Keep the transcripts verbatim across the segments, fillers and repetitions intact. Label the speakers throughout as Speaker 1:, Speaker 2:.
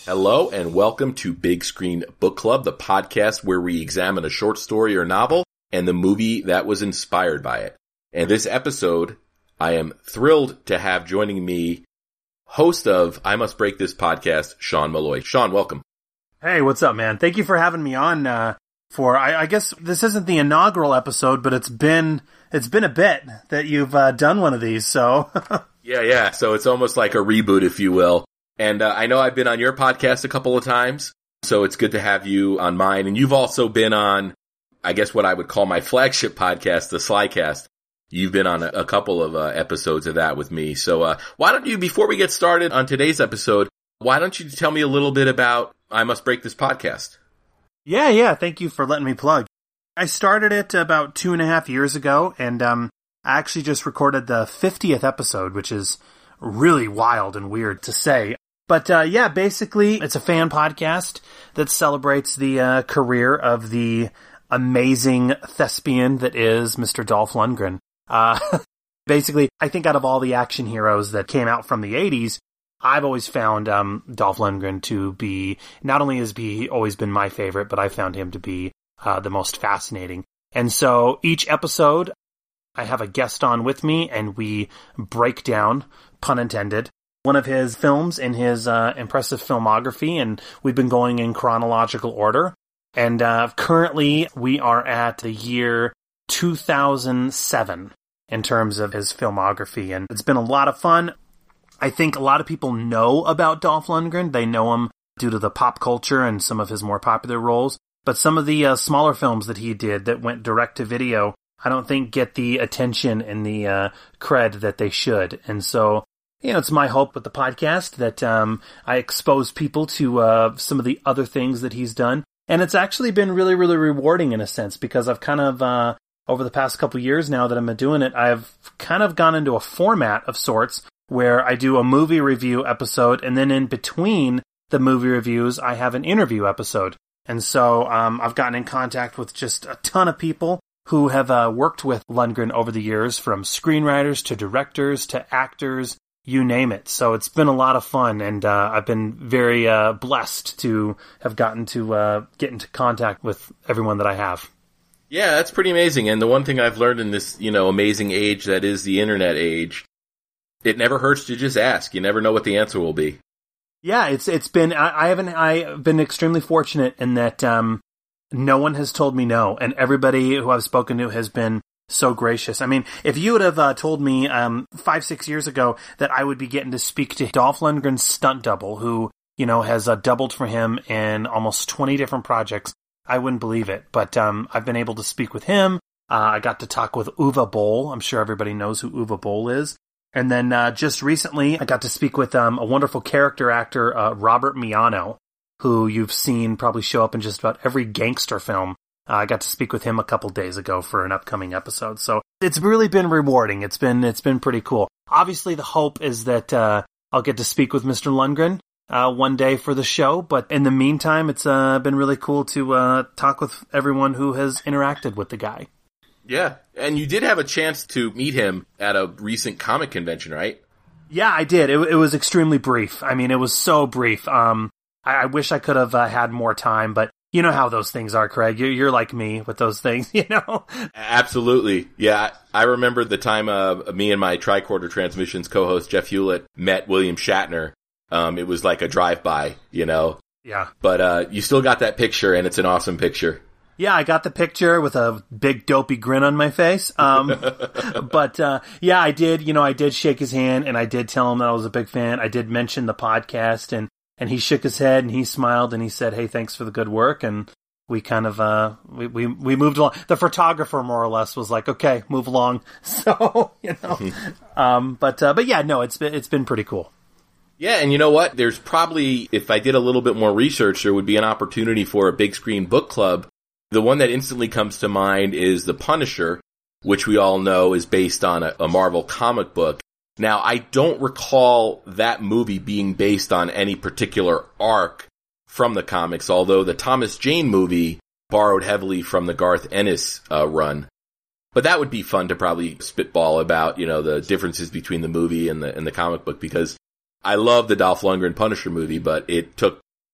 Speaker 1: Hello and welcome to Big Screen Book Club, the podcast where we examine a short story or novel and the movie that was inspired by it. And this episode, I am thrilled to have joining me, host of I Must Break This Podcast, Sean Malloy. Sean, welcome.
Speaker 2: Hey, what's up, man? Thank you for having me on uh, for, I, I guess this isn't the inaugural episode, but it's been it's been a bit that you've uh, done one of these, so.
Speaker 1: yeah, yeah. So it's almost like a reboot, if you will. And uh, I know I've been on your podcast a couple of times, so it's good to have you on mine. And you've also been on, I guess what I would call my flagship podcast, the Slycast. You've been on a, a couple of uh, episodes of that with me. So uh, why don't you, before we get started on today's episode, why don't you tell me a little bit about I Must Break This Podcast?
Speaker 2: Yeah, yeah. Thank you for letting me plug. I started it about two and a half years ago, and um, I actually just recorded the fiftieth episode, which is really wild and weird to say. But, uh, yeah, basically, it's a fan podcast that celebrates the, uh, career of the amazing thespian that is Mister Dolph Lundgren. Uh, basically, I think out of all the action heroes that came out from the eighties, I've always found, um, Dolph Lundgren to be, not only has he always been my favorite, but I found him to be, uh, the most fascinating. And so each episode, I have a guest on with me and we break down, pun intended, one of his films in his uh, impressive filmography, and we've been going in chronological order. And uh, currently, we are at the year two thousand seven in terms of his filmography, and it's been a lot of fun. I think a lot of people know about Dolph Lundgren. They know him due to the pop culture and some of his more popular roles, but some of the uh, smaller films that he did that went direct to video, I don't think get the attention and the uh, cred that they should. And so, you know, it's my hope with the podcast that um, I expose people to uh, some of the other things that he's done. And it's actually been really, really rewarding in a sense because I've kind of, uh, over the past couple years now that I've been doing it, I've kind of gone into a format of sorts where I do a movie review episode and then in between the movie reviews, I have an interview episode. And so um, I've gotten in contact with just a ton of people who have uh, worked with Lundgren over the years, from screenwriters to directors to actors, you name it. So it's been a lot of fun, and uh, I've been very uh, blessed to have gotten to uh, get into contact with everyone that I have.
Speaker 1: Yeah, that's pretty amazing. And the one thing I've learned in this, you know, amazing age that is the internet age, it never hurts to just ask. You never know what the answer will be.
Speaker 2: Yeah, it's it's been I, I haven't I've been extremely fortunate in that um, no one has told me no, and everybody who I've spoken to has been so gracious. I mean, if you would have uh, told me um, five, six years ago that I would be getting to speak to Dolph Lundgren's stunt double, who, you know, has uh, doubled for him in almost twenty different projects, I wouldn't believe it. But um, I've been able to speak with him. Uh, I got to talk with Uwe Boll. I'm sure everybody knows who Uwe Boll is. And then uh, just recently, I got to speak with um, a wonderful character actor, uh, Robert Miano, who you've seen probably show up in just about every gangster film. Uh, I got to speak with him a couple days ago for an upcoming episode. So it's really been rewarding. It's been, it's been pretty cool. Obviously the hope is that, uh, I'll get to speak with Mister Lundgren, uh, one day for the show. But in the meantime, it's, uh, been really cool to, uh, talk with everyone who has interacted with the guy.
Speaker 1: Yeah. And you did have a chance to meet him at a recent comic convention, right?
Speaker 2: Yeah, I did. It, it was extremely brief. I mean, it was so brief. Um, I, I wish I could have uh, had more time, but you know how those things are, Craig. You're, you're like me with those things, you know?
Speaker 1: Absolutely. Yeah. I remember the time uh, me and my Tricorder Transmissions co-host Jeff Hewlett met William Shatner. Um, it was like a drive-by, you know?
Speaker 2: Yeah.
Speaker 1: But uh, you still got that picture, and it's an awesome picture.
Speaker 2: Yeah, I got the picture with a big dopey grin on my face. Um, but, uh, yeah, I did, you know, I did shake his hand, and I did tell him that I was a big fan. I did mention the podcast, and And he shook his head and he smiled and he said, "Hey, thanks for the good work." And we kind of, uh, we, we, we moved along. The photographer more or less was like, "Okay, move along." So, you know, um, but, uh, but yeah, no, it's been, it's been pretty cool.
Speaker 1: Yeah. And you know what? There's probably, if I did a little bit more research, there would be an opportunity for a big screen book club. The one that instantly comes to mind is The Punisher, which we all know is based on a, a Marvel comic book. Now, I don't recall that movie being based on any particular arc from the comics, although the Thomas Jane movie borrowed heavily from the Garth Ennis uh, run. But that would be fun to probably spitball about, you know, the differences between the movie and the and the comic book, because I love the Dolph Lundgren Punisher movie, but it took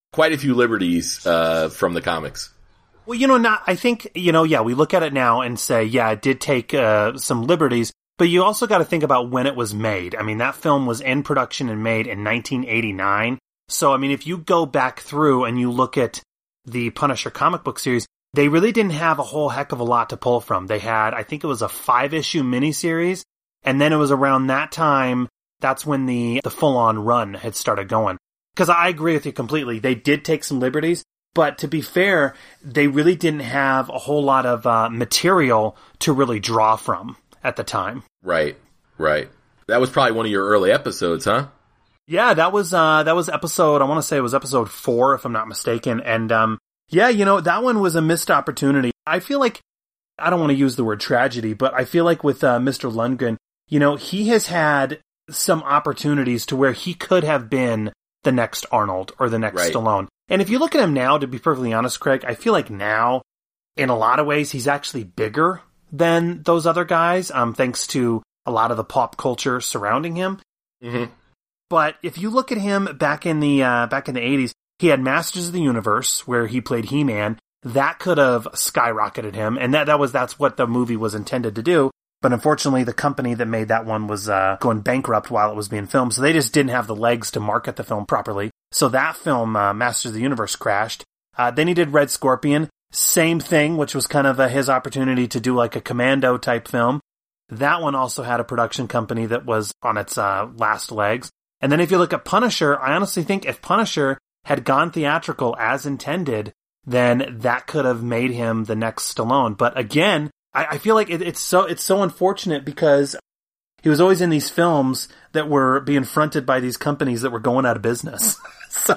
Speaker 1: quite a few liberties uh, from the comics.
Speaker 2: Well, you know, not, I think, you know, yeah, we look at it now and say, yeah, it did take uh, some liberties, but you also got to think about when it was made. I mean, that film was in production and made in nineteen eighty-nine. So, I mean, if you go back through and you look at the Punisher comic book series, they really didn't have a whole heck of a lot to pull from. They had, I think it was a five-issue miniseries, and then it was around that time, that's when the, the full-on run had started going. Because I agree with you completely. They did take some liberties, but to be fair, they really didn't have a whole lot of uh, material to really draw from at the time.
Speaker 1: Right, right. That was probably one of your early episodes, huh?
Speaker 2: Yeah, that was uh, that was episode, I want to say it was episode four, if I'm not mistaken. And um, yeah, you know, that one was a missed opportunity. I feel like, I don't want to use the word tragedy, but I feel like with uh, Mister Lundgren, you know, he has had some opportunities to where he could have been the next Arnold or the next right. Stallone. And if you look at him now, to be perfectly honest, Craig, I feel like now, in a lot of ways, he's actually bigger than those other guys, um, thanks to a lot of the pop culture surrounding him.
Speaker 1: Mm-hmm.
Speaker 2: But if you look at him back in the uh, back in the eighties, he had Masters of the Universe, where he played He-Man. That could have skyrocketed him, and that, that was that's what the movie was intended to do. But unfortunately, the company that made that one was uh, going bankrupt while it was being filmed, so they just didn't have the legs to market the film properly. So that film, uh, Masters of the Universe, crashed. Uh, then he did Red Scorpion. Same thing, which was kind of uh, his opportunity to do like a Commando-type film. That one also had a production company that was on its uh, last legs. And then if you look at Punisher, I honestly think if Punisher had gone theatrical as intended, then that could have made him the next Stallone. But again, I, I feel like it, it's so it's so unfortunate because he was always in these films that were being fronted by these companies that were going out of business. so,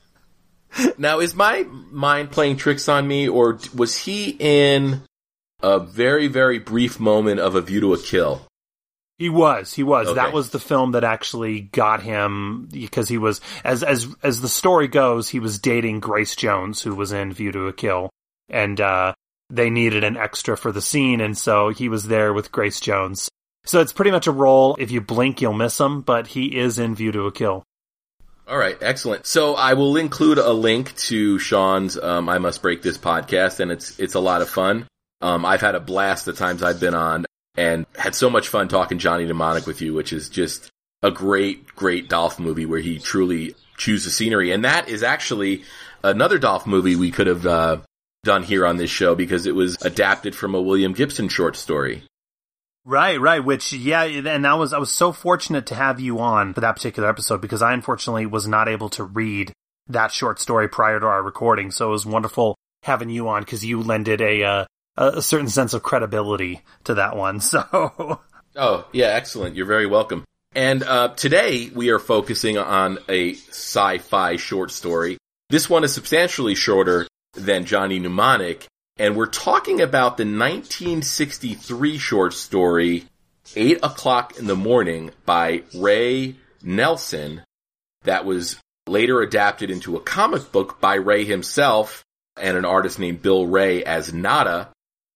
Speaker 1: yeah. Now, is my mind playing tricks on me, or was he in a very, very brief moment of A View to a Kill?
Speaker 2: He was, he was.
Speaker 1: Okay.
Speaker 2: That was the film that actually got him, because he was, as as as the story goes, he was dating Grace Jones, who was in View to a Kill, and uh, they needed an extra for the scene, and so he was there with Grace Jones. So it's pretty much a role, if you blink, you'll miss him, but he is in View to a Kill.
Speaker 1: All right, excellent. So I will include a link to Sean's um, I Must Break This podcast, and it's it's a lot of fun. Um, I've had a blast the times I've been on, and had so much fun talking Johnny Mnemonic with you, which is just a great, great Dolph movie where he truly chews the scenery. And that is actually another Dolph movie we could have uh, done here on this show, because it was adapted from a William Gibson short story.
Speaker 2: Right, right, which, yeah, and I was I was so fortunate to have you on for that particular episode, because I unfortunately was not able to read that short story prior to our recording, so it was wonderful having you on, because you lended a... Uh, a certain sense of credibility to that one, so...
Speaker 1: Oh, yeah, excellent. You're very welcome. And uh, today we are focusing on a sci-fi short story. This one is substantially shorter than Johnny Mnemonic, and we're talking about the nineteen sixty-three short story, Eight O'Clock in the Morning, by Ray Nelson, that was later adapted into a comic book by Ray himself and an artist named Bill Ray as Nada,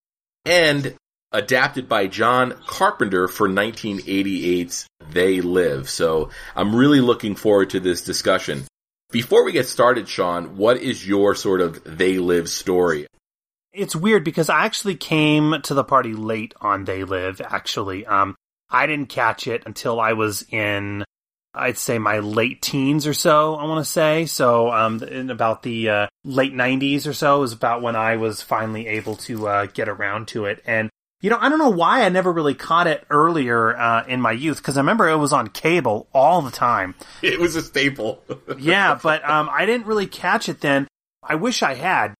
Speaker 1: and adapted by John Carpenter for nineteen eighty-eight's They Live. So I'm really looking forward to this discussion. Before we get started, Sean, what is your sort of They Live story?
Speaker 2: It's weird because I actually came to the party late on They Live, actually. Um, I didn't catch it until I was in, I'd say, my late teens or so, I want to say. So um, in about the uh, late nineties or so is about when I was finally able to uh, get around to it. And, you know, I don't know why I never really caught it earlier uh, in my youth, because I remember it was on cable all the time.
Speaker 1: It was a staple.
Speaker 2: Yeah, but um, I didn't really catch it then. I wish I had.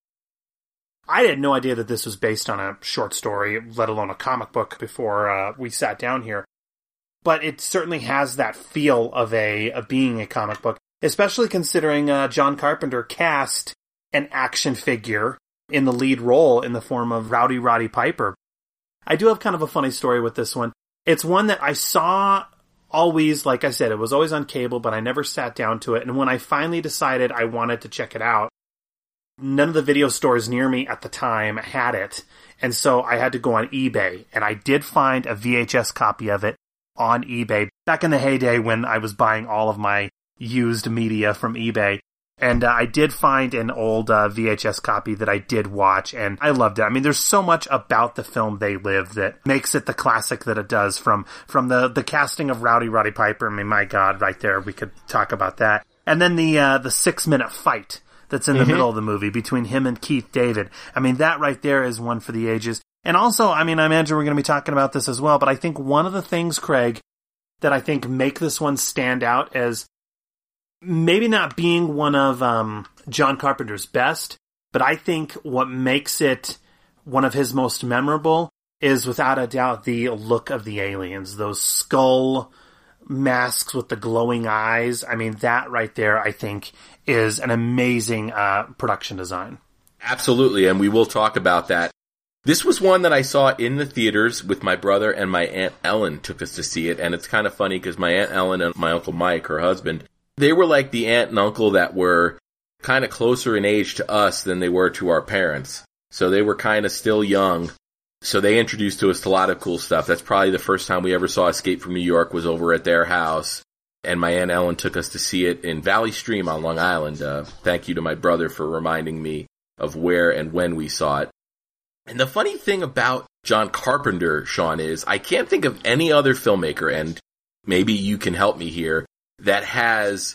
Speaker 2: I had no idea that this was based on a short story, let alone a comic book, before uh, we sat down here. But it certainly has that feel of a of being a comic book, especially considering uh, John Carpenter cast an action figure in the lead role in the form of Rowdy Roddy Piper. I do have kind of a funny story with this one. It's one that I saw always, like I said, it was always on cable, but I never sat down to it. And when I finally decided I wanted to check it out, none of the video stores near me at the time had it. And so I had to go on eBay. And I did find a V H S copy of it on eBay back in the heyday when I was buying all of my used media from eBay. And uh, I did find an old uh, V H S copy that I did watch, and I loved it. I mean, there's so much about the film They Live that makes it the classic that it does, from from the, the casting of Rowdy Roddy Piper. I mean, my God, right there, we could talk about that. And then the uh, the six-minute fight that's in the mm-hmm. middle of the movie between him and Keith David. I mean, that right there is one for the ages. And also, I mean, I imagine we're going to be talking about this as well, but I think one of the things, Craig, that I think make this one stand out as maybe not being one of um, John Carpenter's best, but I think what makes it one of his most memorable is without a doubt the look of the aliens, those skull masks with the glowing eyes. I mean, that right there, I think, is an amazing uh, production design.
Speaker 1: Absolutely, and we will talk about that. This was one that I saw in the theaters with my brother, and my Aunt Ellen took us to see it, and it's kind of funny because my Aunt Ellen and my Uncle Mike, her husband, they were like the aunt and uncle that were kind of closer in age to us than they were to our parents. So they were kind of still young. So they introduced to us to a lot of cool stuff. That's probably the first time we ever saw Escape from New York was over at their house. And my Aunt Ellen took us to see it in Valley Stream on Long Island. Uh, thank you to my brother for reminding me of where and when we saw it. And the funny thing about John Carpenter, Sean, is I can't think of any other filmmaker, and maybe you can help me here, that has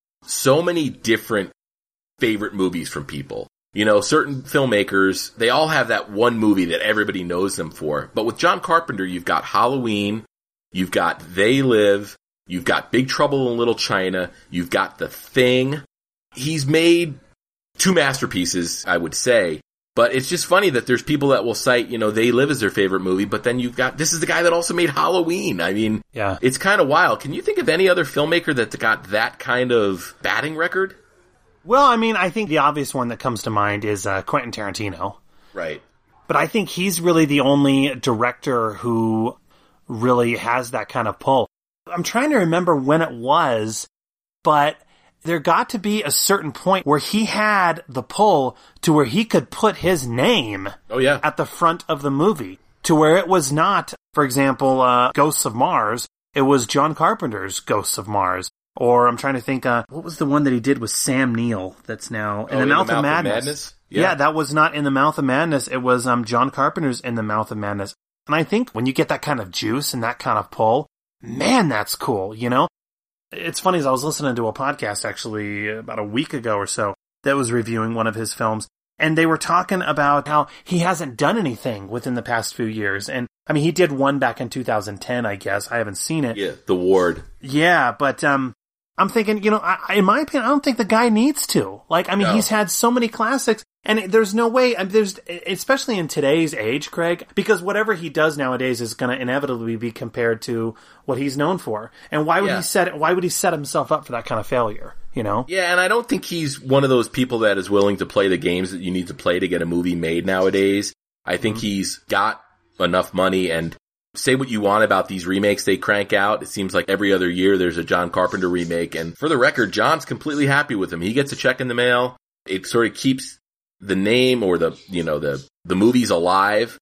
Speaker 1: so many different favorite movies from people. You know, certain filmmakers, they all have that one movie that everybody knows them for. But with John Carpenter, you've got Halloween, you've got They Live, you've got Big Trouble in Little China, you've got The Thing. He's made two masterpieces, I would say. But it's just funny that there's people that will cite, you know, They Live as their favorite movie, but then you've got, this is the guy that also made Halloween. I mean,
Speaker 2: yeah,
Speaker 1: it's kind of wild. Can you think of any other filmmaker that's got that kind of batting record?
Speaker 2: Well, I mean, I think the obvious one that comes to mind is uh, Quentin Tarantino.
Speaker 1: Right.
Speaker 2: But I think he's really the only director who really has that kind of pull. I'm trying to remember when it was, but there got to be a certain point where he had the pull to where he could put his name
Speaker 1: oh, yeah.
Speaker 2: at the front of the movie, to where it was not, for example, uh, Ghosts of Mars. It was John Carpenter's Ghosts of Mars. Or I'm trying to think, uh, what was the one that he did with Sam Neill that's now in
Speaker 1: oh,
Speaker 2: the
Speaker 1: in
Speaker 2: Mouth,
Speaker 1: the Mouth
Speaker 2: of Madness?
Speaker 1: Of Madness?
Speaker 2: Yeah.
Speaker 1: yeah,
Speaker 2: that was not In the Mouth of Madness. It was um, John Carpenter's In the Mouth of Madness. And I think when you get that kind of juice and that kind of pull, man, that's cool, you know? It's funny, as I was listening to a podcast actually about a week ago or so that was reviewing one of his films, and they were talking about how he hasn't done anything within the past few years. And I mean, he did one back in two thousand ten, I guess. I haven't seen it.
Speaker 1: Yeah, The Ward.
Speaker 2: Yeah, but um, I'm thinking, you know, I, in my opinion, I don't think the guy needs to. Like, I mean, no. He's had so many classics, and there's no way, there's, especially in today's age, Craig, because whatever he does nowadays is going to inevitably be compared to what he's known for. And why would yeah. he set, why would he set himself up for that kind of failure, you know?
Speaker 1: Yeah, and I don't think he's one of those people that is willing to play the games that you need to play to get a movie made nowadays. I think mm-hmm. he's got enough money, and say what you want about these remakes they crank out. It seems like every other year there's a John Carpenter remake, and for the record, John's completely happy with him. He gets a check in the mail. It sort of keeps the name or the, you know, the, the movies alive.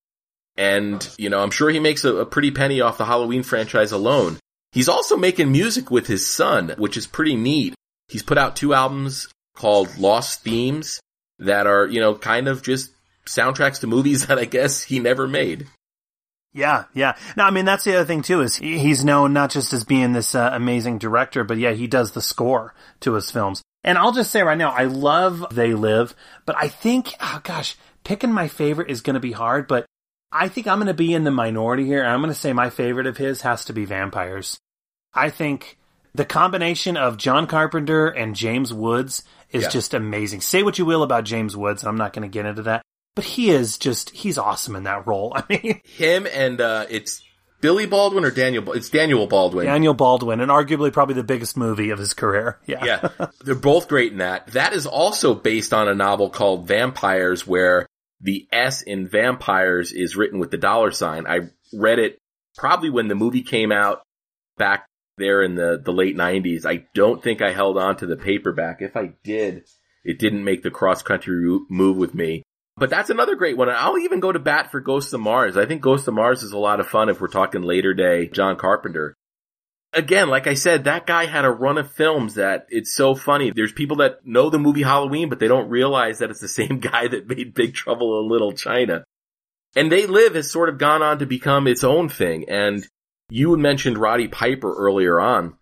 Speaker 1: And, you know, I'm sure he makes a, a pretty penny off the Halloween franchise alone. He's also making music with his son, which is pretty neat. He's put out two albums called Lost Themes that are, you know, kind of just soundtracks to movies that I guess he never made.
Speaker 2: Yeah, yeah. No, I mean, that's the other thing, too, is he's known not just as being this uh, amazing director, but yeah, he does the score to his films. And I'll just say right now, I love They Live, but I think, oh gosh, picking my favorite is going to be hard, but I think I'm going to be in the minority here, and I'm going to say my favorite of his has to be Vampires. I think the combination of John Carpenter and James Woods is yeah. just amazing. Say what you will about James Woods, and I'm not going to get into that. But he is just, he's awesome in that role. I mean,
Speaker 1: him and, uh, it's Billy Baldwin or Daniel, it's Daniel Baldwin.
Speaker 2: Daniel Baldwin, and arguably probably the biggest movie of his career. Yeah.
Speaker 1: Yeah. They're both great in that. That is also based on a novel called Vampires, where the S in Vampires is written with the dollar sign. I read it probably when the movie came out back there in the, the late nineties. I don't think I held on to the paperback. If I did, it didn't make the cross-country move with me. But that's another great one. I'll even go to bat for Ghosts of Mars. I think Ghosts of Mars is a lot of fun if we're talking later day John Carpenter. again, like I said, that guy had a run of films that it's so funny. There's people that know the movie Halloween, but they don't realize that it's the same guy that made Big Trouble in Little China. And They Live has sort of gone on to become its own thing. And you mentioned Roddy Piper earlier on.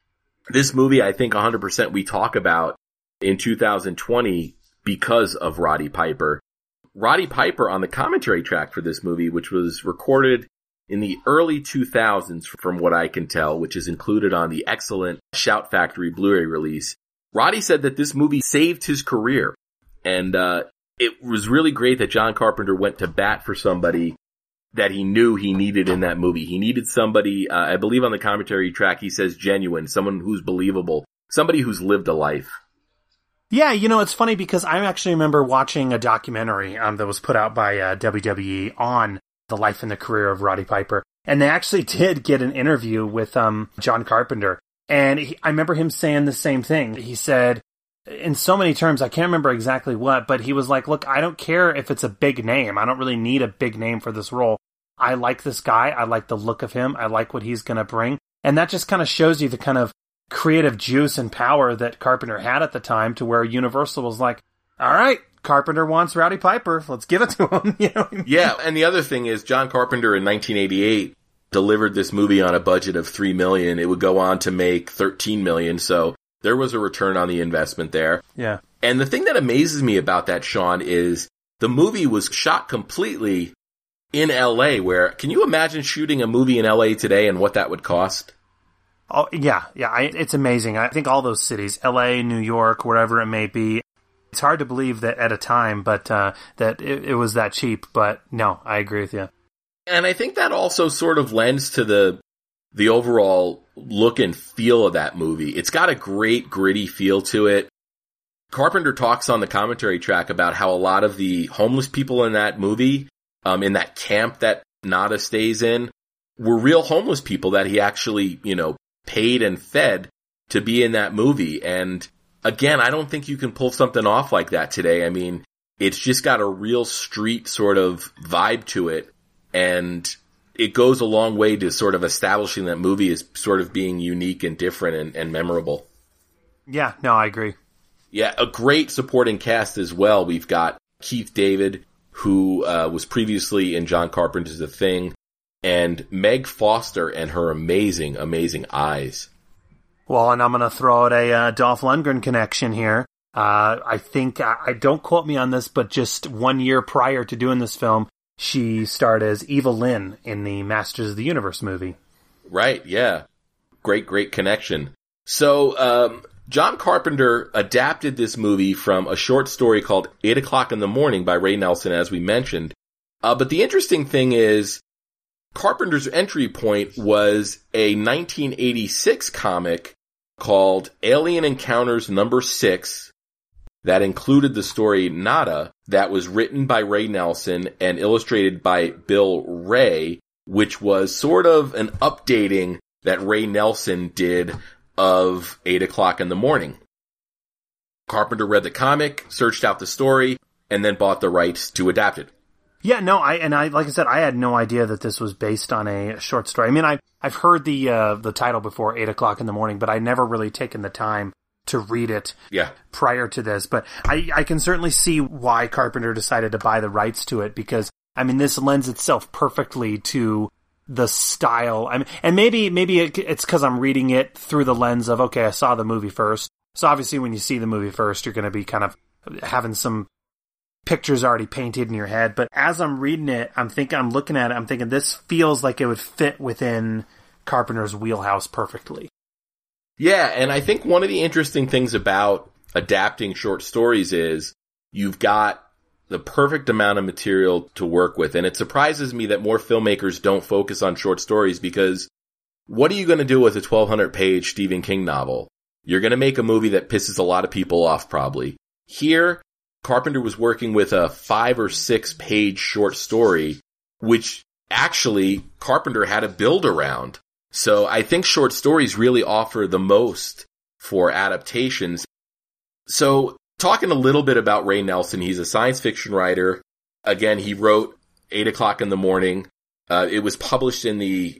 Speaker 1: This movie, I think one hundred percent we talk about in two thousand twenty because of Roddy Piper. Roddy Piper on the commentary track for this movie, which was recorded in the early two thousands, from what I can tell, which is included on the excellent Shout Factory Blu-ray release. Roddy said that this movie saved his career. And uh it was really great that John Carpenter went to bat for somebody that he knew he needed in that movie. He needed somebody, uh, I believe on the commentary track, he says genuine, someone who's believable, somebody who's lived a life.
Speaker 2: Yeah, you know, it's funny because I actually remember watching a documentary um, that was put out by uh, W W E on the life and the career of Roddy Piper. And they actually did get an interview with um, John Carpenter. And he, I remember him saying the same thing. He said, in so many terms, I can't remember exactly what, but he was like, look, I don't care if it's a big name. I don't really need a big name for this role. I like this guy. I like the look of him. I like what he's going to bring. And that just kind of shows you the kind of creative juice and power that Carpenter had at the time, to where Universal was like, all right, Carpenter wants Roddy Piper. Let's give it to him. You know what I mean?
Speaker 1: Yeah. And the other thing is John Carpenter in nineteen eighty-eight delivered this movie on a budget of three million dollars. It would go on to make thirteen million dollars. So there was a return on the investment there.
Speaker 2: Yeah.
Speaker 1: And the thing that amazes me about that, Sean, is the movie was shot completely in L A, where, can you imagine shooting a movie in L A today and what that would cost?
Speaker 2: Oh, yeah, yeah, I, it's amazing. I think all those cities, L A, New York, wherever it may be, it's hard to believe that at a time, but uh, that it, it was that cheap. But no, I agree with you.
Speaker 1: And I think that also sort of lends to the the overall look and feel of that movie. It's got a great gritty feel to it. Carpenter talks on the commentary track about how a lot of the homeless people in that movie, um, in that camp that Nada stays in, were real homeless people that he actually, you know, paid and fed to be in that movie. And again, I don't think you can pull something off like that today. I mean, it's just got a real street sort of vibe to it. And it goes a long way to sort of establishing that movie as sort of being unique and different and, and memorable.
Speaker 2: Yeah, no, I agree.
Speaker 1: Yeah, a great supporting cast as well. We've got Keith David, who uh, was previously in John Carpenter's The Thing, and Meg Foster and her amazing, amazing eyes.
Speaker 2: Well, and I'm going to throw out a uh, Dolph Lundgren connection here. Uh, I think, I, I don't quote me on this, but just one year prior to doing this film, she starred as Eva Lynn in the Masters of the Universe movie.
Speaker 1: Right, yeah. Great, great connection. So, um, John Carpenter adapted this movie from a short story called Eight O'Clock in the Morning by Ray Nelson, as we mentioned. Uh, but the interesting thing is, Carpenter's entry point was a nineteen eighty-six comic called Alien Encounters Number Six that included the story Nada, that was written by Ray Nelson and illustrated by Bill Ray, which was sort of an updating that Ray Nelson did of Eight O'Clock in the Morning. Carpenter read the comic, searched out the story, and then bought the rights to adapt it.
Speaker 2: Yeah, no, I and I like I said, I had no idea that this was based on a short story. I mean, I I've heard the uh, the title before, Eight O'Clock in the Morning, but I never really taken the time to read it
Speaker 1: yeah.
Speaker 2: prior to this. But I I can certainly see why Carpenter decided to buy the rights to it, because I mean, this lends itself perfectly to the style. I mean, and maybe maybe it, it's because I'm reading it through the lens of, okay, I saw the movie first. So obviously, when you see the movie first, you're going to be kind of having some pictures already painted in your head. But as I'm reading it, I'm thinking, I'm looking at it, I'm thinking this feels like it would fit within Carpenter's wheelhouse perfectly.
Speaker 1: Yeah, and I think one of the interesting things about adapting short stories is you've got the perfect amount of material to work with. And it surprises me that more filmmakers don't focus on short stories, because what are you going to do with a twelve hundred page Stephen King novel? You're going to make a movie that pisses a lot of people off, probably. Here, Carpenter was working with a five or six page short story, which actually Carpenter had to build around. So I think short stories really offer the most for adaptations. So talking a little bit about Ray Nelson, he's a science fiction writer. Again, he wrote Eight O'Clock in the Morning. Uh, it was published in the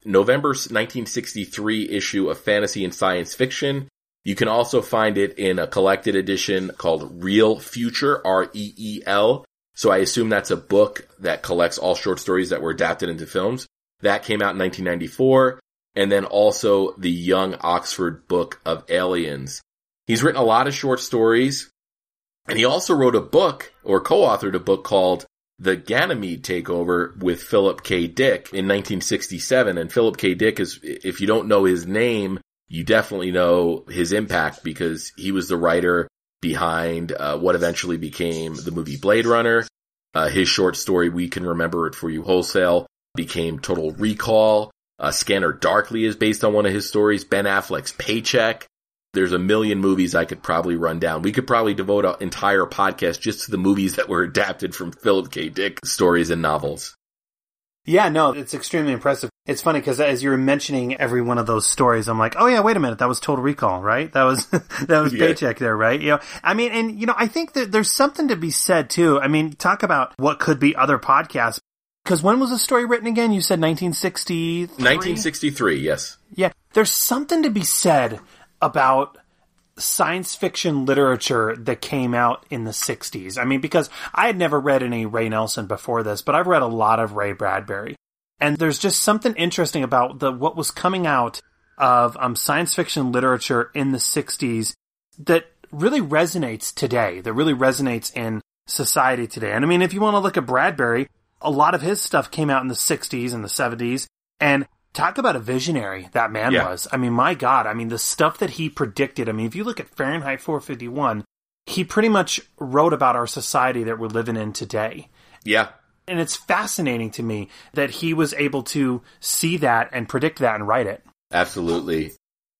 Speaker 1: November nineteen sixty-three issue of Fantasy and Science Fiction. You can also find it in a collected edition called Reel Future, R E E L. So I assume that's a book that collects all short stories that were adapted into films. That came out in nineteen ninety-four. And then also the Young Oxford Book of Aliens. He's written a lot of short stories. And he also wrote a book, or co-authored a book called The Ganymede Takeover with Philip K. Dick in nineteen sixty-seven. And Philip K. Dick is, if you don't know his name, you definitely know his impact because he was the writer behind uh, what eventually became the movie Blade Runner. Uh, his short story, We Can Remember It For You Wholesale, became Total Recall. Uh, Scanner Darkly is based on one of his stories. Ben Affleck's Paycheck. There's a million movies I could probably run down. We could probably devote an entire podcast just to the movies that were adapted from Philip K. Dick stories and novels.
Speaker 2: Yeah, no, it's extremely impressive. It's funny because as you were mentioning every one of those stories, I'm like, oh yeah, wait a minute, that was Total Recall, right? That was that was
Speaker 1: Yeah.
Speaker 2: Paycheck there, right? You know, I mean, and you know, I think that there's something to be said too. I mean, talk about what could be other podcasts. Because when was the story written again? You said nineteen sixty-three?
Speaker 1: nineteen sixty-three, yes.
Speaker 2: Yeah, there's something to be said about science fiction literature that came out in the sixties. I mean, because I had never read any Ray Nelson before this, but I've read a lot of Ray Bradbury. And there's just something interesting about the what was coming out of um, science fiction literature in the sixties that really resonates today, that really resonates in society today. And I mean, if you want to look at Bradbury, a lot of his stuff came out in the sixties and the seventies, and talk about a visionary that man
Speaker 1: Yeah.
Speaker 2: was. I mean, my God, I mean, the stuff that he predicted, I mean, if you look at Fahrenheit four fifty-one, he pretty much wrote about our society that we're living in today.
Speaker 1: Yeah.
Speaker 2: And it's fascinating to me that he was able to see that and predict that and write it.
Speaker 1: Absolutely.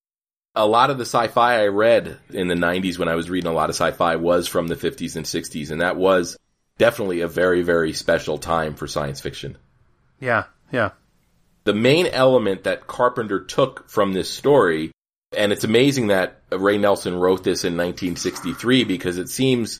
Speaker 1: A lot of the sci-fi I read in the nineties when I was reading a lot of sci-fi was from the fifties and sixties, and that was definitely a very, very special time for science fiction.
Speaker 2: Yeah, yeah.
Speaker 1: The main element that Carpenter took from this story, and it's amazing that Ray Nelson wrote this in nineteen sixty-three because it seems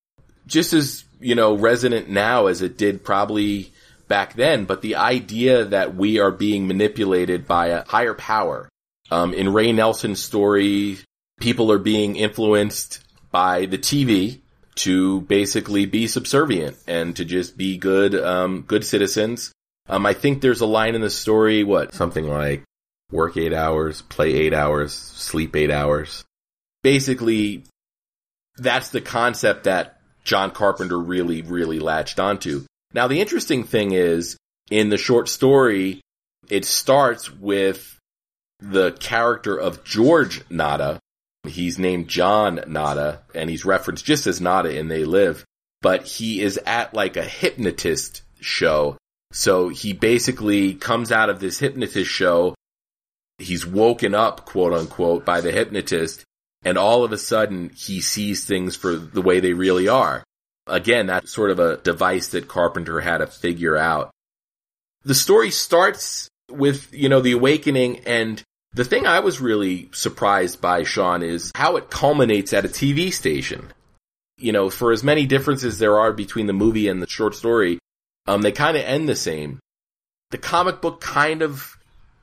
Speaker 1: just as, you know, resonant now as it did probably back then, but the idea that we are being manipulated by a higher power. Um, in Ray Nelson's story, people are being influenced by the T V to basically be subservient and to just be good, um, good citizens. Um, I think there's a line in the story, what, something like work eight hours, play eight hours, sleep eight hours. Basically, that's the concept that John Carpenter really, really latched onto. Now, the interesting thing is, in the short story, it starts with the character of George Nada. He's named John Nada, and he's referenced just as Nada in They Live, but he is at like a hypnotist show. So he basically comes out of this hypnotist show, he's woken up, quote unquote, by the hypnotist, and all of a sudden he sees things for the way they really are. Again, that's sort of a device that Carpenter had to figure out. The story starts with, you know, the awakening, and the thing I was really surprised by, Sean, is how it culminates at a T V station. You know, for as many differences there are between the movie and the short story, um, they kind of end the same. The comic book kind of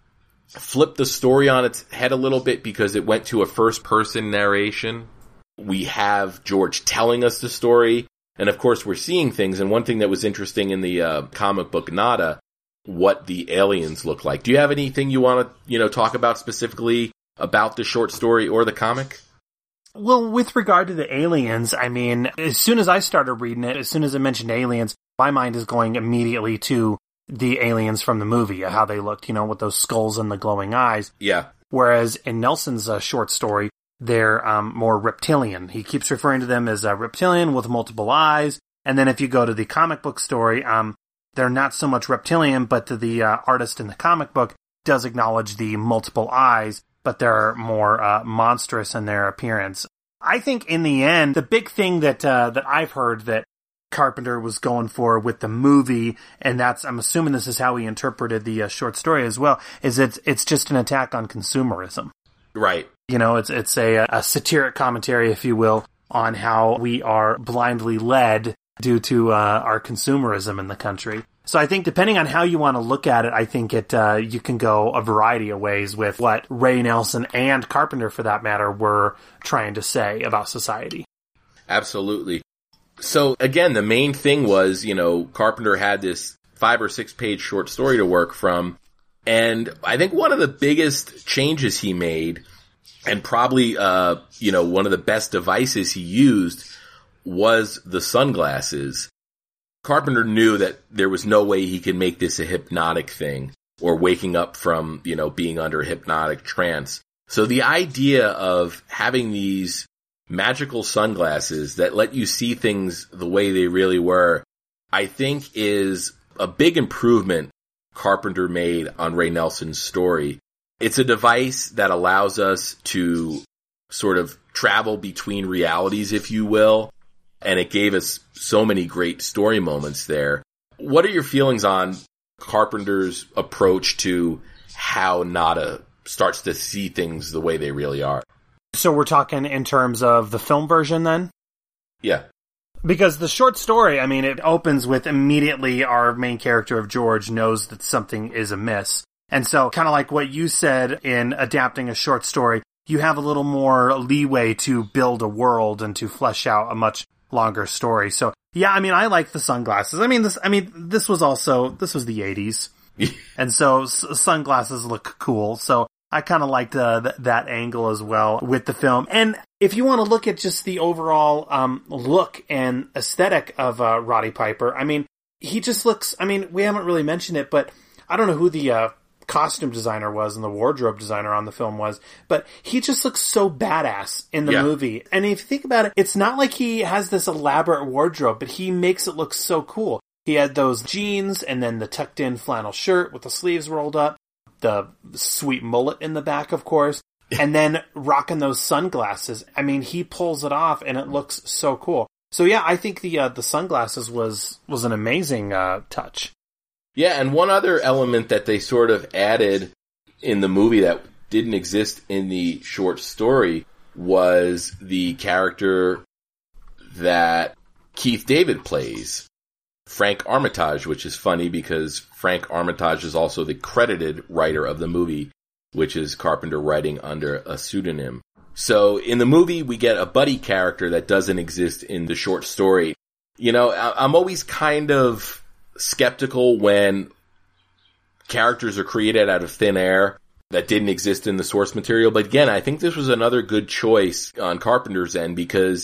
Speaker 1: flipped the story on its head a little bit because it went to a first-person narration. We have George telling us the story, and of course we're seeing things, and one thing that was interesting in the uh, comic book Nada, what the aliens look like. Do you have anything you want to, you know, talk about specifically about the short story or the comic?
Speaker 2: Well, with regard to the aliens, I mean, as soon as I started reading it, as soon as it mentioned aliens, my mind is going immediately to the aliens from the movie, how they looked, you know, with those skulls and the glowing eyes.
Speaker 1: Yeah.
Speaker 2: Whereas in Nelson's uh, short story, they're um, more reptilian. He keeps referring to them as a reptilian with multiple eyes. And then if you go to the comic book story, um, they're not so much reptilian, but the, the uh, artist in the comic book does acknowledge the multiple eyes, but they're more uh, monstrous in their appearance. I think in the end, the big thing that uh, that I've heard that Carpenter was going for with the movie, and that's, I'm assuming this is how he interpreted the uh, short story as well, is it's it's just an attack on consumerism.
Speaker 1: Right.
Speaker 2: You know, it's it's a, a satiric commentary, if you will, on how we are blindly led due to uh, our consumerism in the country. So I think depending on how you want to look at it, I think it uh, you can go a variety of ways with what Ray Nelson and Carpenter, for that matter, were trying to say about society.
Speaker 1: Absolutely. So again, the main thing was, you know, Carpenter had this five or six page short story to work from. And I think one of the biggest changes he made, and probably, uh, you know, one of the best devices he used, was the sunglasses. Carpenter knew that there was no way he could make this a hypnotic thing, or waking up from, you know, being under a hypnotic trance. So the idea of having these magical sunglasses that let you see things the way they really were, I think is a big improvement Carpenter made on Ray Nelson's story. It's a device that allows us to sort of travel between realities, if you will. And it gave us so many great story moments there. What are your feelings on Carpenter's approach to how Nada starts to see things the way they really are?
Speaker 2: So we're talking in terms of the film version then?
Speaker 1: Yeah.
Speaker 2: Because the short story, I mean, it opens with immediately our main character of George knows that something is amiss. And so, kind of like what you said in adapting a short story, you have a little more leeway to build a world and to flesh out a much longer story. So, yeah, I mean, I like the sunglasses. I mean, this, I mean, this was also, this was the eighties. And so s- sunglasses look cool. So I kind of liked uh, th- that angle as well with the film. And if you want to look at just the overall um, look and aesthetic of uh, Roddy Piper, I mean, he just looks, I mean, we haven't really mentioned it, but I don't know who the uh, costume designer was and the wardrobe designer on the film was, but he just looks so badass in the
Speaker 1: yeah.
Speaker 2: movie. And if you think about it, it's not like he has this elaborate wardrobe, but he makes it look so cool. He had those jeans and then the tucked in flannel shirt with the sleeves rolled up, the sweet mullet in the back, of course, and then rocking those sunglasses. I mean, he pulls it off and it looks so cool. So yeah, I think the uh, the sunglasses was was an amazing uh, touch.
Speaker 1: Yeah, and one other element that they sort of added in the movie that didn't exist in the short story was the character that Keith David plays, Frank Armitage, which is funny because Frank Armitage is also the credited writer of the movie, which is Carpenter writing under a pseudonym. So in the movie, we get a buddy character that doesn't exist in the short story. You know, I'm always kind of skeptical when characters are created out of thin air that didn't exist in the source material. But again, I think this was another good choice on Carpenter's end because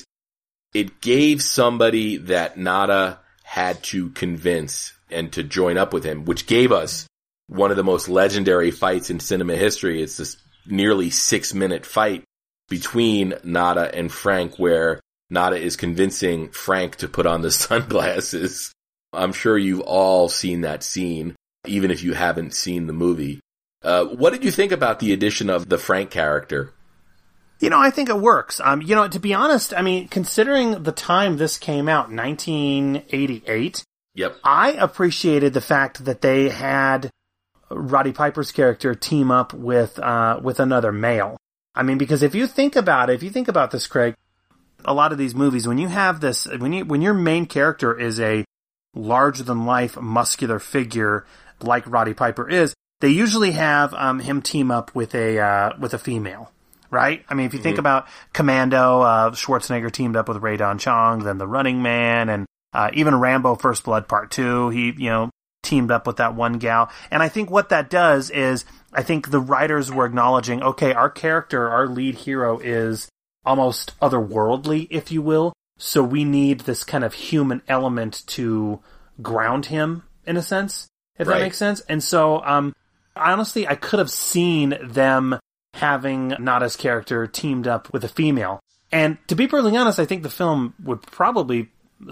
Speaker 1: it gave somebody that Nada had to convince and to join up with him, which gave us one of the most legendary fights in cinema history. It's this nearly six minute fight between Nada and Frank where Nada is convincing Frank to put on the sunglasses. I'm sure you've all seen that scene, even if you haven't seen the movie. Uh, what did you think about the addition of the Frank character?
Speaker 2: You know, I think it works. Um, you know, to be honest, I mean, considering the time this came out, nineteen eighty-eight,
Speaker 1: yep.
Speaker 2: I appreciated the fact that they had Roddy Piper's character team up with uh, with another male. I mean, because if you think about it, if you think about this, Craig, a lot of these movies, when you have this, when you when your main character is a larger-than-life muscular figure like Roddy Piper is, they usually have um, him team up with a uh, with a female, right? I mean, if you mm-hmm. think about Commando, uh, Schwarzenegger teamed up with Ray Don Chong, then The Running Man, and uh, even Rambo First Blood Part two, he, you know, teamed up with that one gal. And I think what that does is, I think the writers were acknowledging, okay, our character, our lead hero is almost otherworldly, if you will, so we need this kind of human element to ground him, in a sense, if
Speaker 1: right.
Speaker 2: that makes sense. And so, um, honestly, I could have seen them having Nada's character teamed up with a female. And to be perfectly honest, I think the film would probably,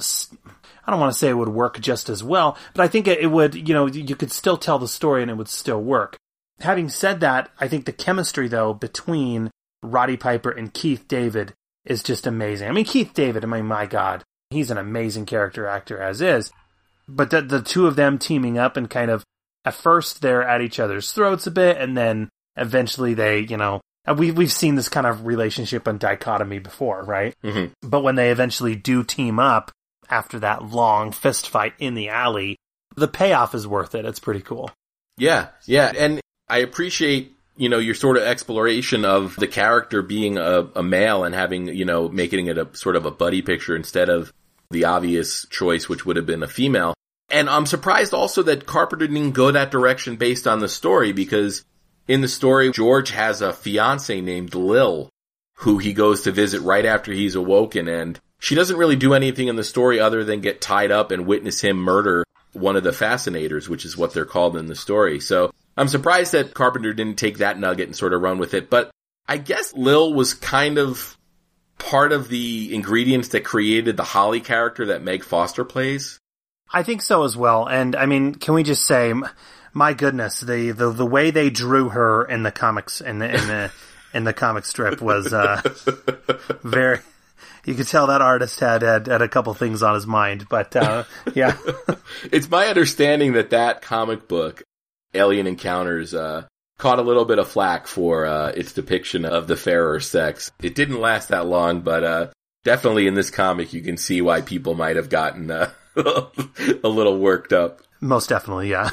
Speaker 2: I don't want to say it would work just as well, but I think it would, you know, you could still tell the story and it would still work. Having said that, I think the chemistry, though, between Roddy Piper and Keith David is just amazing. I mean, Keith David, I mean, my God, he's an amazing character actor as is. But the, the two of them teaming up and kind of, at first they're at each other's throats a bit, and then eventually they, you know, we, we've seen this kind of relationship and dichotomy before, right?
Speaker 1: Mm-hmm.
Speaker 2: But when they eventually do team up after that long fist fight in the alley, the payoff is worth it. It's pretty cool.
Speaker 1: Yeah, yeah. And I appreciate, you know, your sort of exploration of the character being a, a male and having, you know, making it a sort of a buddy picture instead of the obvious choice, which would have been a female. And I'm surprised also that Carpenter didn't go that direction based on the story, because in the story, George has a fiance named Lil, who he goes to visit right after he's awoken, and she doesn't really do anything in the story other than get tied up and witness him murder one of the fascinators, which is what they're called in the story. So I'm surprised that Carpenter didn't take that nugget and sort of run with it. But I guess Lil was kind of part of the ingredients that created the Holly character that Meg Foster plays.
Speaker 2: I think so as well. And I mean, can we just say, my goodness, the, the, the way they drew her in the comics, in the, in the, in the comic strip was, uh, very, you could tell that artist had, had, had a couple things on his mind, but, uh, yeah.
Speaker 1: It's my understanding that that comic book, Alien Encounters, uh, caught a little bit of flack for, uh, its depiction of the fairer sex. It didn't last that long, but, uh, definitely in this comic you can see why people might have gotten, uh, a little worked up.
Speaker 2: Most definitely, yeah.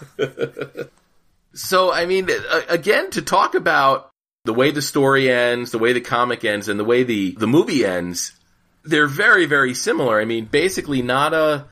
Speaker 1: So, I mean, again, to talk about the way the story ends, the way the comic ends, and the way the, the movie ends, they're very, very similar. I mean, basically, Nada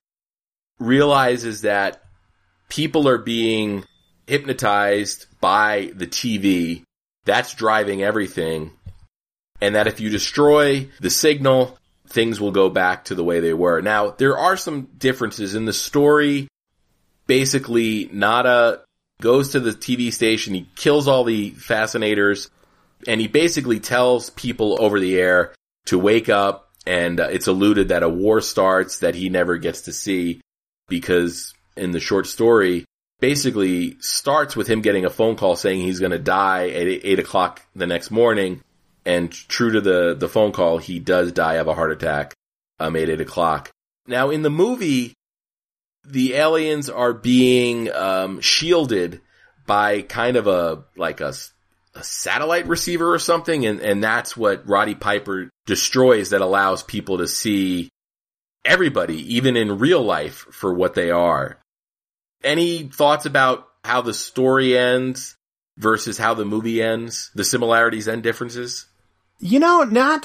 Speaker 1: realizes that people are being hypnotized by the T V. That's driving everything. And that if you destroy the signal, things will go back to the way they were. Now, there are some differences in the story. Basically, Nada goes to the T V station, he kills all the fascinators, and he basically tells people over the air to wake up, and uh, it's alluded that a war starts that he never gets to see, because in the short story, basically starts with him getting a phone call saying he's going to die at eight o'clock the next morning. And true to the, the phone call, he does die of a heart attack um, at eight o'clock. Now, in the movie, the aliens are being um, shielded by kind of a, like a, a satellite receiver or something, and, and that's what Roddy Piper destroys, that allows people to see everybody, even in real life, for what they are. Any thoughts about how the story ends versus how the movie ends? The similarities and differences?
Speaker 2: You know, not,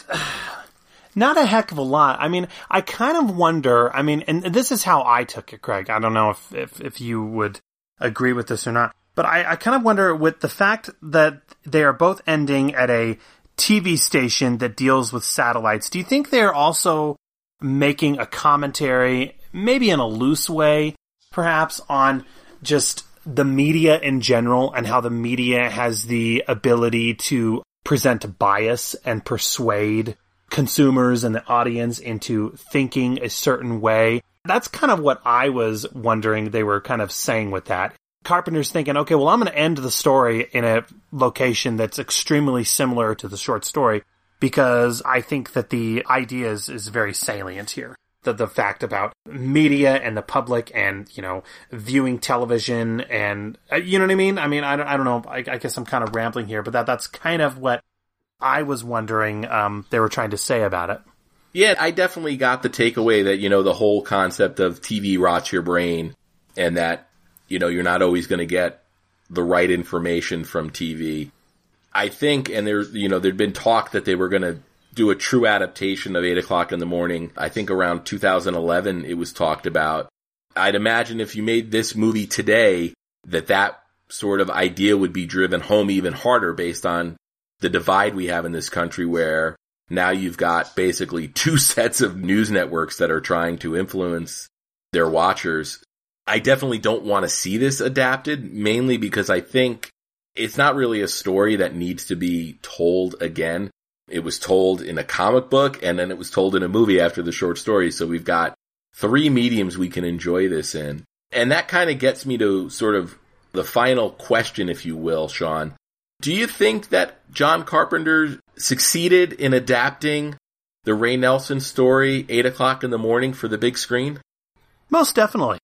Speaker 2: not a heck of a lot. I mean, I kind of wonder, I mean, and this is how I took it, Craig. I don't know if, if, if you would agree with this or not, but I, I kind of wonder, with the fact that they are both ending at a T V station that deals with satellites, do you think they're also making a commentary, maybe in a loose way, perhaps, on just the media in general, and how the media has the ability to present bias and persuade consumers and the audience into thinking a certain way? That's kind of what I was wondering they were kind of saying with that. Carpenter's thinking, okay, well, I'm going to end the story in a location that's extremely similar to the short story, because I think that the idea is, is very salient here. The, the fact about media and the public and, you know, viewing television and, uh, you know what I mean? I mean, I don't, I don't know. I, I guess I'm kind of rambling here, but that, that's kind of what I was wondering um, they were trying to say about it.
Speaker 1: Yeah, I definitely got the takeaway that, you know, the whole concept of T V rots your brain, and that, you know, you're not always going to get the right information from T V. I think, and there, you know, there'd been talk that they were going to do a true adaptation of eight o'clock in the morning. I think around two thousand eleven it was talked about. I'd imagine if you made this movie today, that that sort of idea would be driven home even harder, based on the divide we have in this country, where now you've got basically two sets of news networks that are trying to influence their watchers. I definitely don't want to see this adapted, mainly because I think it's not really a story that needs to be told again. It was told in a comic book, and then it was told in a movie after the short story. So we've got three mediums we can enjoy this in. And that kind of gets me to sort of the final question, if you will, Sean. Do you think that John Carpenter succeeded in adapting the Ray Nelson story, eight o'clock in the morning, for the big screen?
Speaker 2: Most definitely.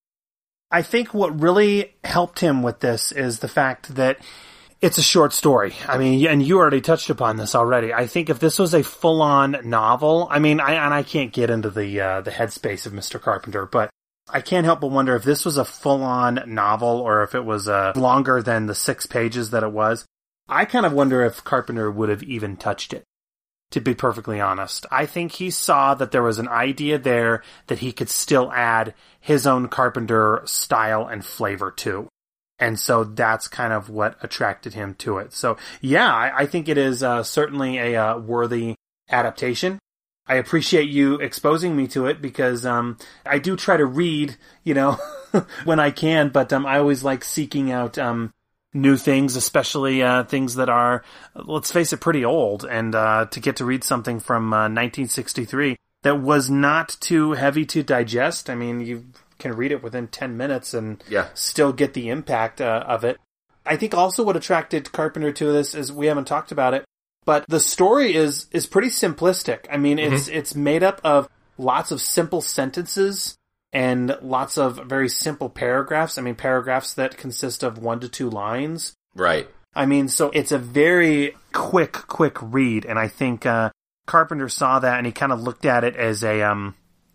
Speaker 2: I think what really helped him with this is the fact that it's a short story. I mean, and you already touched upon this already. I think if this was a full-on novel, I mean, I, and I can't get into the uh, the headspace of Mister Carpenter, but I can't help but wonder if this was a full-on novel or if it was uh, longer than the six pages that it was. I kind of wonder if Carpenter would have even touched it, to be perfectly honest. I think he saw that there was an idea there that he could still add his own Carpenter style and flavor to. And so that's kind of what attracted him to it. So yeah, I, I think it is uh, certainly a uh, worthy adaptation. I appreciate you exposing me to it because um, I do try to read, you know, when I can, but um, I always like seeking out um, new things, especially uh, things that are, let's face it, pretty old. And uh, to get to read something from uh, nineteen sixty-three that was not too heavy to digest. I mean, you can read it within ten minutes and
Speaker 1: yeah. still
Speaker 2: get the impact uh, of it. I think also what attracted Carpenter to this is, we haven't talked about it, but the story is is pretty simplistic. I mean, it's mm-hmm. it's made up of lots of simple sentences and lots of very simple paragraphs. I mean, paragraphs that consist of one to two lines.
Speaker 1: Right.
Speaker 2: I mean, so it's a very quick, quick read, and I think uh, Carpenter saw that and he kind of looked at it as a um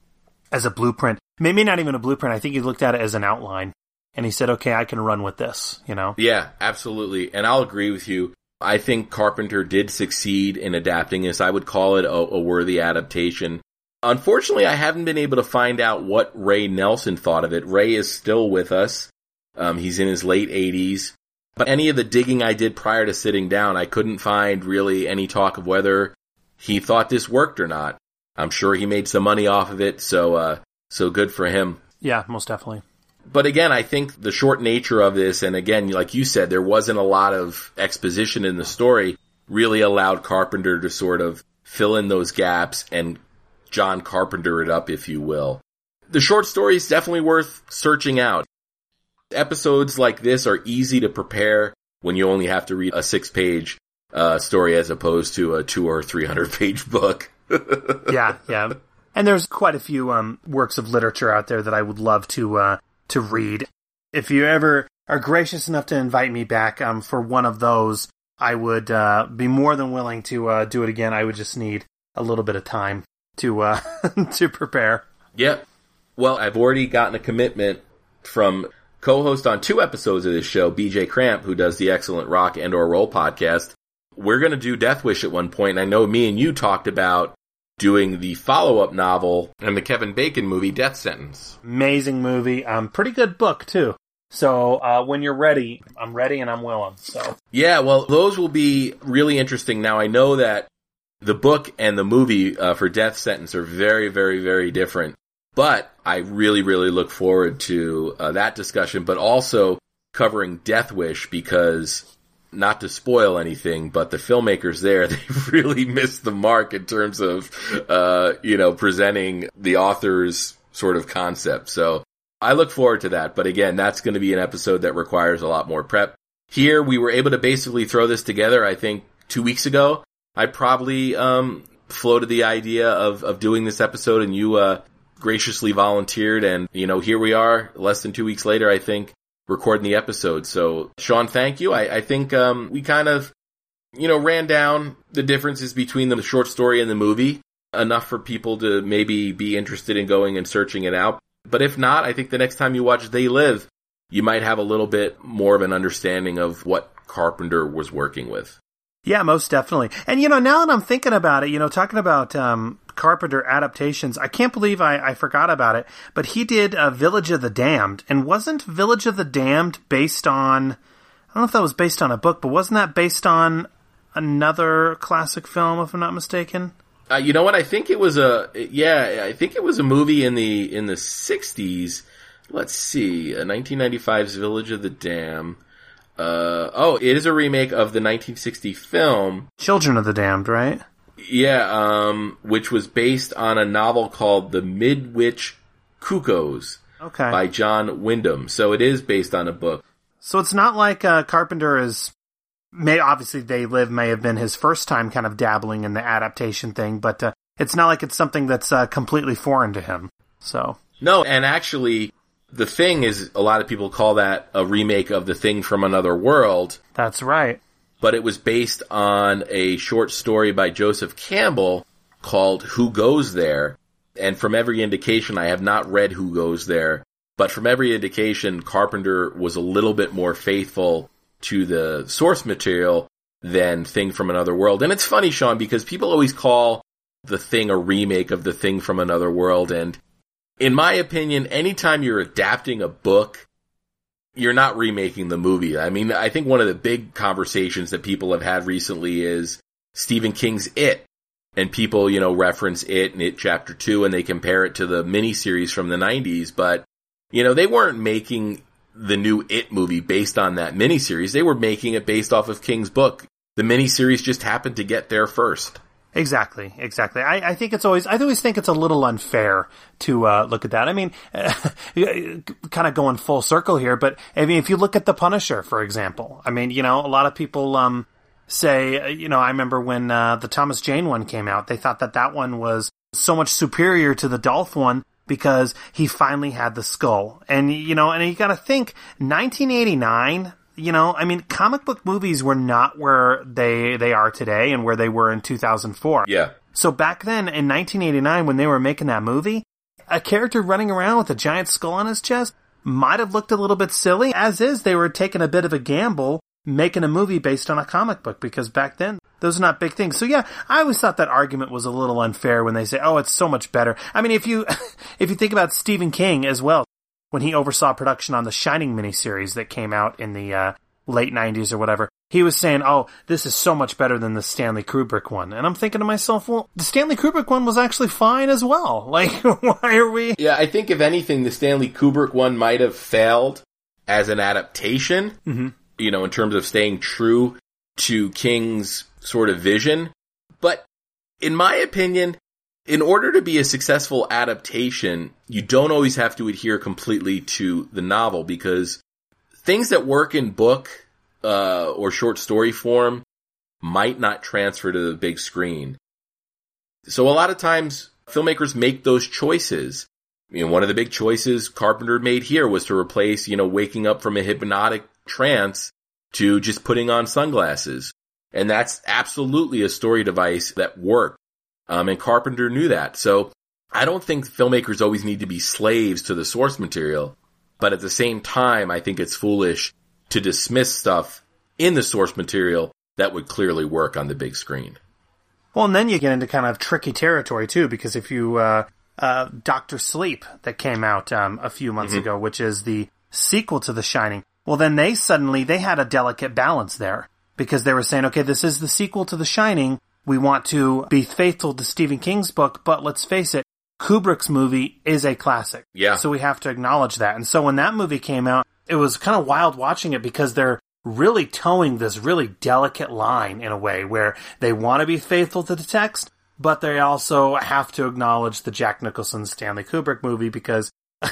Speaker 2: as a blueprint. Maybe not even a blueprint. I think he looked at it as an outline, and he said, "Okay, I can run with this." You know?
Speaker 1: Yeah, absolutely, and I'll agree with you. I think Carpenter did succeed in adapting this. I would call it a, a worthy adaptation. Unfortunately, I haven't been able to find out what Ray Nelson thought of it. Ray is still with us. Um, he's in his late eighties. But any of the digging I did prior to sitting down, I couldn't find really any talk of whether he thought this worked or not. I'm sure he made some money off of it, so uh, so good for him.
Speaker 2: Yeah, most definitely.
Speaker 1: But again, I think the short nature of this, and again, like you said, there wasn't a lot of exposition in the story, really allowed Carpenter to sort of fill in those gaps and John Carpenter it up, if you will. The short story is definitely worth searching out. Episodes like this are easy to prepare when you only have to read a six-page uh, story as opposed to a two or three hundred page book.
Speaker 2: yeah, yeah. And there's quite a few um, works of literature out there that I would love to uh, to read. If you ever are gracious enough to invite me back um, for one of those, I would uh, be more than willing to uh, do it again. I would just need a little bit of time to uh, to prepare.
Speaker 1: Yep. Well, I've already gotten a commitment from co-host on two episodes of this show, B J Cramp, who does the excellent Rock and or Roll podcast. We're going to do Death Wish at one point, and I know me and you talked about doing the follow-up novel and the Kevin Bacon movie, Death Sentence.
Speaker 2: Amazing movie. Um, pretty good book, too. So uh, when you're ready, I'm ready and I'm willing. So
Speaker 1: yeah, well, those will be really interesting. Now, I know that the book and the movie uh, for Death Sentence are very, very, very different. But I really, really look forward to uh, that discussion, but also covering Death Wish because, not to spoil anything, but the filmmakers there, they really missed the mark in terms of, uh, you know, presenting the author's sort of concept. So I look forward to that. But again, that's going to be an episode that requires a lot more prep. Here, we were able to basically throw this together, I think, two weeks ago. I probably um, floated the idea of, of doing this episode, and you uh, graciously volunteered. And, you know, here we are, less than two weeks later, I think, recording the episode. So, Sean, thank you. I, I think um, we kind of, you know, ran down the differences between the short story and the movie, enough for people to maybe be interested in going and searching it out. But if not, I think the next time you watch They Live, you might have a little bit more of an understanding of what Carpenter was working with.
Speaker 2: Yeah, most definitely. And, you know, now that I'm thinking about it, you know, talking about um, Carpenter adaptations, I can't believe I, I forgot about it, but he did uh, Village of the Damned. And wasn't Village of the Damned based on, I don't know if that was based on a book, but wasn't that based on another classic film, if I'm not mistaken?
Speaker 1: Uh, you know what? I think it was a, yeah, I think it was a movie in the, in the sixties. Let's see, uh, nineteen ninety-five's Village of the Damned. Uh, oh, it is a remake of the nineteen sixty film
Speaker 2: Children of the Damned, right?
Speaker 1: Yeah, um, which was based on a novel called The Midwich Cuckoos
Speaker 2: okay.
Speaker 1: by John Wyndham. So it is based on a book.
Speaker 2: So it's not like uh, Carpenter is, may obviously They Live may have been his first time kind of dabbling in the adaptation thing, but uh, it's not like it's something that's uh, completely foreign to him. So
Speaker 1: no, and actually, The Thing is, a lot of people call that a remake of The Thing from Another World.
Speaker 2: That's right.
Speaker 1: But it was based on a short story by Joseph Campbell called Who Goes There? And from every indication, I have not read Who Goes There, but from every indication, Carpenter was a little bit more faithful to the source material than Thing from Another World. And it's funny, Sean, because people always call The Thing a remake of The Thing from Another World. And in my opinion, anytime you're adapting a book, you're not remaking the movie. I mean, I think one of the big conversations that people have had recently is Stephen King's It. And people, you know, reference It and It Chapter two, and they compare it to the miniseries from the nineties. But, you know, they weren't making the new It movie based on that miniseries. They were making it based off of King's book. The miniseries just happened to get there first.
Speaker 2: Exactly, exactly. I, I think it's always, I always think it's a little unfair to uh, look at that. I mean, uh, kind of going full circle here, but I mean, if you look at The Punisher, for example, I mean, you know, a lot of people um, say, you know, I remember when uh, the Thomas Jane one came out, they thought that that one was so much superior to the Dolph one because he finally had the skull. And, you know, and you got to think, nineteen eighty-nine, you know, I mean, comic book movies were not where they they are today and where they were in two thousand four.
Speaker 1: Yeah.
Speaker 2: So back then, in nineteen eighty-nine, when they were making that movie, a character running around with a giant skull on his chest might have looked a little bit silly. As is, they were taking a bit of a gamble making a movie based on a comic book, because back then, those are not big things. So yeah, I always thought that argument was a little unfair when they say, oh, it's so much better. I mean, if you if you think about Stephen King as well, when he oversaw production on the Shining miniseries that came out in the uh, late nineties or whatever, he was saying, oh, this is so much better than the Stanley Kubrick one. And I'm thinking to myself, well, the Stanley Kubrick one was actually fine as well. Like, why are we...
Speaker 1: Yeah, I think if anything, the Stanley Kubrick one might have failed as an adaptation,
Speaker 2: mm-hmm.
Speaker 1: you know, in terms of staying true to King's sort of vision. But in my opinion, in order to be a successful adaptation, you don't always have to adhere completely to the novel, because things that work in book uh, or short story form might not transfer to the big screen. So a lot of times, filmmakers make those choices. You know, one of the big choices Carpenter made here was to replace, you know, waking up from a hypnotic trance to just putting on sunglasses. And that's absolutely a story device that worked. Um, and Carpenter knew that. So I don't think filmmakers always need to be slaves to the source material. But at the same time, I think it's foolish to dismiss stuff in the source material that would clearly work on the big screen.
Speaker 2: Well, and then you get into kind of tricky territory, too, because if you, uh, uh, Doctor Sleep that came out, um, a few months mm-hmm. ago, which is the sequel to The Shining, well, then they suddenly, they had a delicate balance there, because they were saying, okay, this is the sequel to The Shining. We want to be faithful to Stephen King's book, but let's face it, Kubrick's movie is a classic.
Speaker 1: Yeah.
Speaker 2: So we have to acknowledge that. And so when that movie came out, it was kind of wild watching it, because they're really towing this really delicate line in a way where they want to be faithful to the text, but they also have to acknowledge the Jack Nicholson Stanley Kubrick movie, because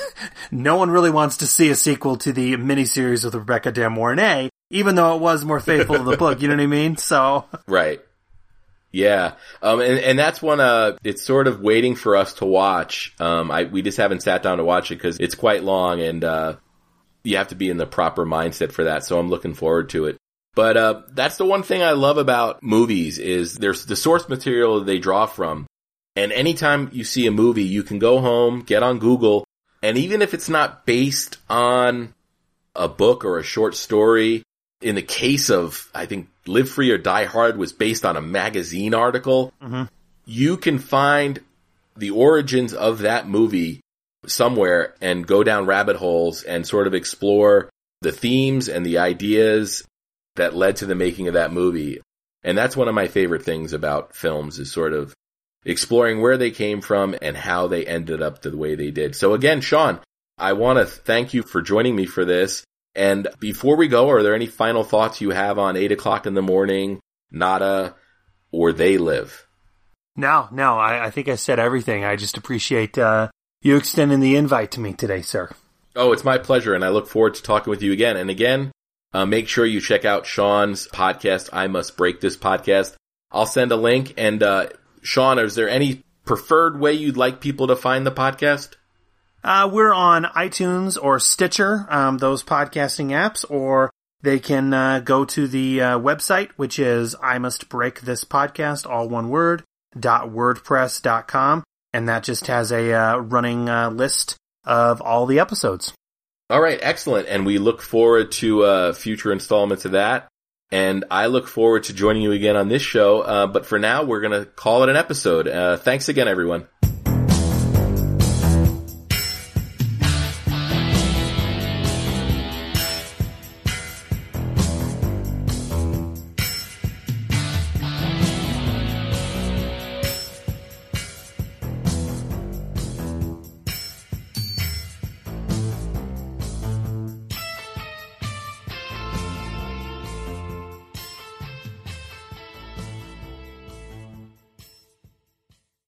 Speaker 2: no one really wants to see a sequel to the miniseries with Rebecca De Mornay, even though it was more faithful to the book. You know what I mean? So
Speaker 1: right. Yeah. Um, and, and that's one, uh, it's sort of waiting for us to watch. Um, I, we just haven't sat down to watch it because it's quite long, and, uh, you have to be in the proper mindset for that. So I'm looking forward to it. But, uh, that's the one thing I love about movies is there's the source material that they draw from. And anytime you see a movie, you can go home, get on Google, and even if it's not based on a book or a short story, in the case of, I think, Live Free or Die Hard was based on a magazine article,
Speaker 2: mm-hmm.
Speaker 1: you can find the origins of that movie somewhere and go down rabbit holes and sort of explore the themes and the ideas that led to the making of that movie. And that's one of my favorite things about films, is sort of exploring where they came from and how they ended up the way they did. So again, Sean, I want to thank you for joining me for this. And before we go, are there any final thoughts you have on eight o'clock in the morning, Nada, or They Live?
Speaker 2: No, no, I, I think I said everything. I just appreciate uh, you extending the invite to me today, sir.
Speaker 1: Oh, it's my pleasure, and I look forward to talking with you again. And again, uh, make sure you check out Sean's podcast, I Must Break This Podcast. I'll send a link. And uh, Sean, is there any preferred way you'd like people to find the podcast?
Speaker 2: Uh, we're on iTunes or Stitcher, um, those podcasting apps, or they can uh, go to the uh, website, which is I Must Break This Podcast, all one word, dot wordpress dot com. And that just has a uh, running uh, list of all the episodes.
Speaker 1: All right, excellent. And we look forward to uh, future installments of that. And I look forward to joining you again on this show. Uh, but for now, we're going to call it an episode. Uh, thanks again, everyone.